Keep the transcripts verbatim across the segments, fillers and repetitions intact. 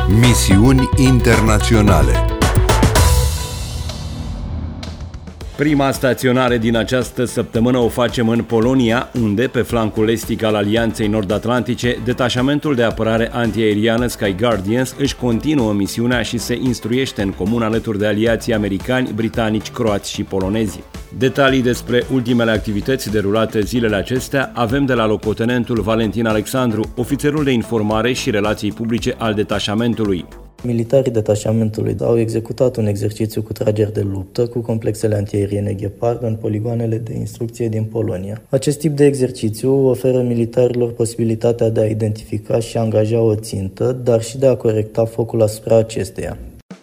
Misiuni internaționale. Prima staționare din această săptămână o facem în Polonia, unde, pe flancul estic al Alianței Nord-Atlantice, detașamentul de apărare antiaeriană Sky Guardians își continuă misiunea și se instruiește în comun alături de aliații americani, britanici, croați și polonezi. Detalii despre ultimele activități derulate zilele acestea avem de la locotenentul Valentin Alexandru, ofițerul de informare și relații publice al detașamentului. Militarii detașamentului au executat un exercițiu cu trageri de luptă cu complexele antiaeriene Gepard în poligoanele de instrucție din Polonia. Acest tip de exercițiu oferă militarilor posibilitatea de a identifica și angaja o țintă, dar și de a corecta focul asupra acesteia.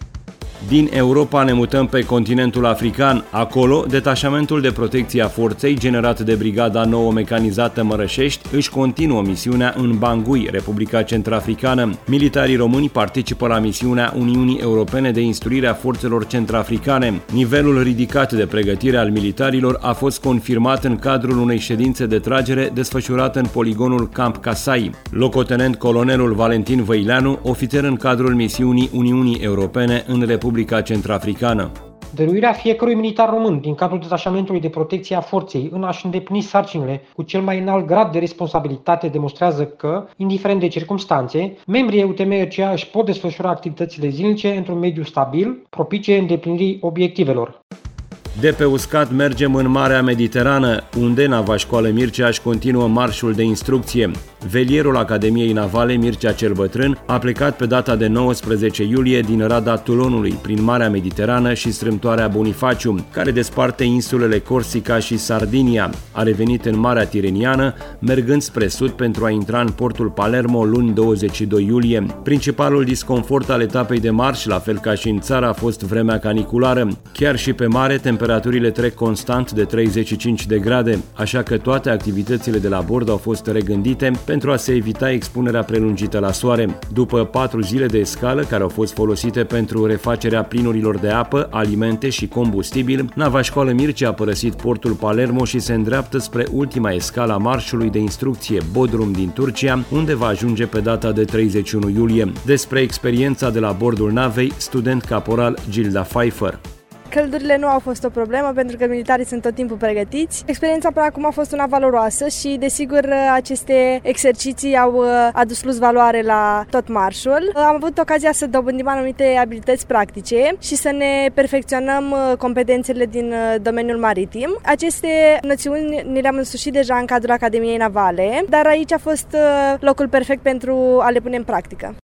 Din Europa ne mutăm pe continentul african. Acolo, detașamentul de protecție a forței, generat de Brigada nouă mecanizată Mărășești, își continuă misiunea în Bangui, Republica Centrafricană. Militarii români participă la misiunea Uniunii Europene de instruire a forțelor centrafricane. Nivelul ridicat de pregătire al militarilor a fost confirmat în cadrul unei ședințe de tragere desfășurată în poligonul Camp Kasai. Locotenent colonelul Valentin Văileanu, ofițer în cadrul misiunii Uniunii Europene în Republica Centrafricană. Dăruirea fiecărui militar român din cadrul detașamentului de protecție a forței în a-și îndeplini sarcinile cu cel mai înalt grad de responsabilitate demonstrează că, indiferent de circumstanțe, membrii U T M R C A își pot desfășura activitățile zilnice într-un mediu stabil, propice îndeplinirii obiectivelor. De pe uscat mergem în Marea Mediterană, unde Nava Școală Mircea își continuă marșul de instrucție. Velierul Academiei Navale Mircea cel Bătrân a plecat pe data de nouăsprezece iulie din rada Toulonului, prin Marea Mediterană și strâmtoarea Bonifaciu, care desparte insulele Corsica și Sardinia. A revenit în Marea Tireniană, mergând spre sud pentru a intra în portul Palermo luni douăzeci și doi iulie. Principalul disconfort al etapei de marș, la fel ca și în țară, a fost vremea caniculară. Chiar și pe mare, temperaturile trec constant de treizeci și cinci de grade, așa că toate activitățile de la bord au fost regândite pentru a se evita expunerea prelungită la soare. După patru zile de escală care au fost folosite pentru refacerea plinurilor de apă, alimente și combustibil, Nava Școală Mircea a părăsit portul Palermo și se îndreaptă spre ultima escală a marșului de instrucție, Bodrum din Turcia, unde va ajunge pe data de treizeci și unu iulie. Despre experiența de la bordul navei, student caporal Gilda Pfeiffer. Căldurile nu au fost o problemă pentru că militarii sunt tot timpul pregătiți. Experiența până acum a fost una valoroasă și, desigur, aceste exerciții au adus plus valoare la tot marșul. Am avut ocazia să dobândim anumite abilități practice și să ne perfecționăm competențele din domeniul maritim. Aceste noțiuni ne le-am însușit deja în cadrul Academiei Navale, dar aici a fost locul perfect pentru a le pune în practică.